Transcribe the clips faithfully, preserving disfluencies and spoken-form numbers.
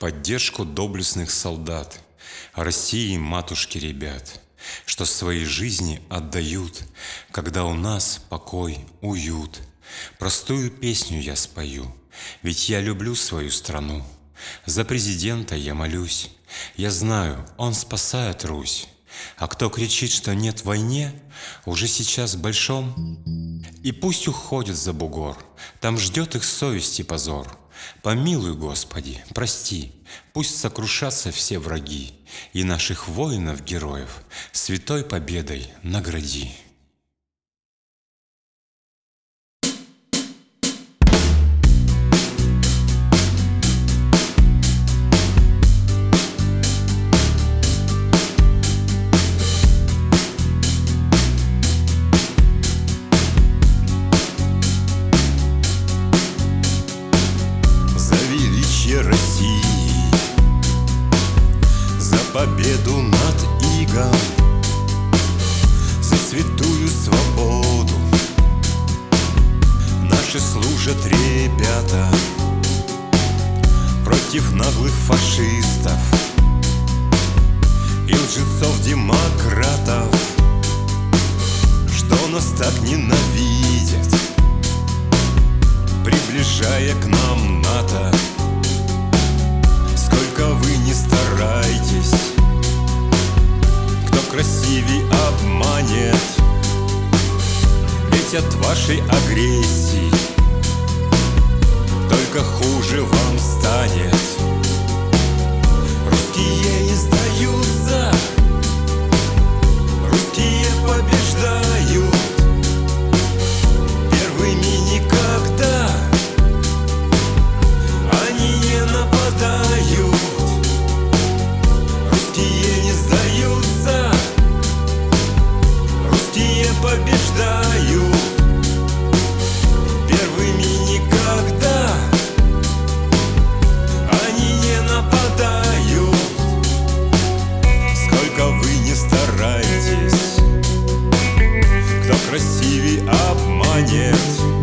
поддержку доблестных солдат, России, матушки ребят, что свои жизни отдают, когда у нас покой, уют. Простую песню я спою, ведь я люблю свою страну. За президента я молюсь, я знаю, он спасает Русь. А кто кричит, что нет войне, уже сейчас в большом, и пусть уходит за бугор, там ждет их совесть и позор. Помилуй, Господи, прости, пусть сокрушатся все враги, и наших воинов-героев святой победой награди. России, за победу над игом, за святую свободу наши служат ребята против наглых фашистов и лжецов-демократов, что нас так ненавидят, приближая к нам НАТО. Сколько вы не старайтесь, кто красивей обманет, ведь от вашей агрессии только хуже вам станет. Русские не сдаются, русские побеждают, первыми никогда они не нападают. Русские не сдаются, русские побеждают, первыми никогда они не нападают. Сколько вы не старайтесь, кто красивей обманет,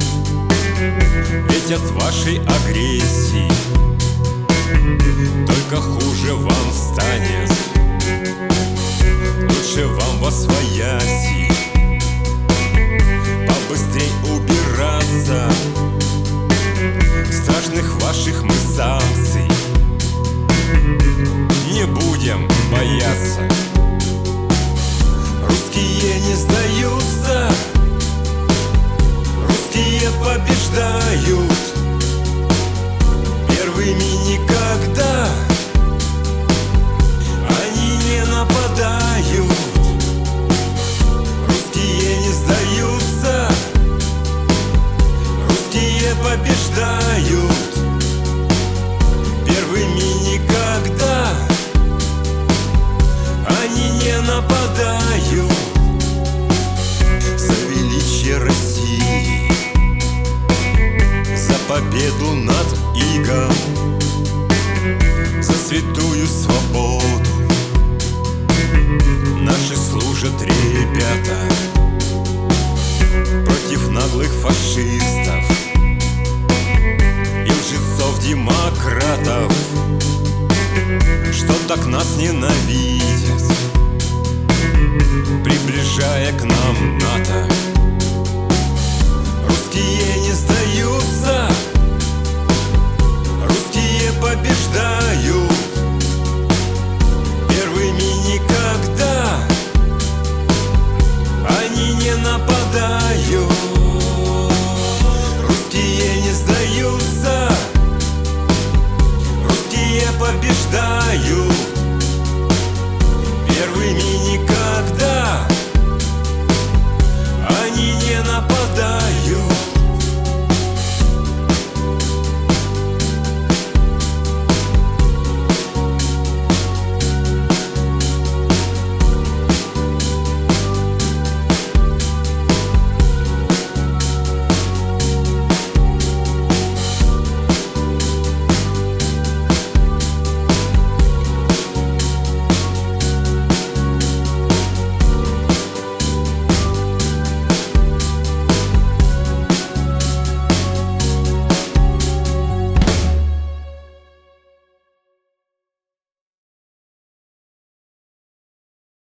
ведь от вашей агрессии только хуже вам станет. Лучше вам восвояси, побыстрей убираться, страшных ваших мы санкций не будем бояться. Русские не сдаются, русские побеждают, первыми никогда они не нападают. Русские не сдаются, русские побеждают, первыми никогда они не нападают. За величие России, за победу над игом, за святую свободу наши служат ребята против наглых фашистов и лжецов-демократов, что так нас ненавидят, приближая к нам НАТО. Русские не сдаются, русские побеждают, первыми никогда они не нападают. Русские не сдаются, русские побеждают, первыми никогда они не нападают.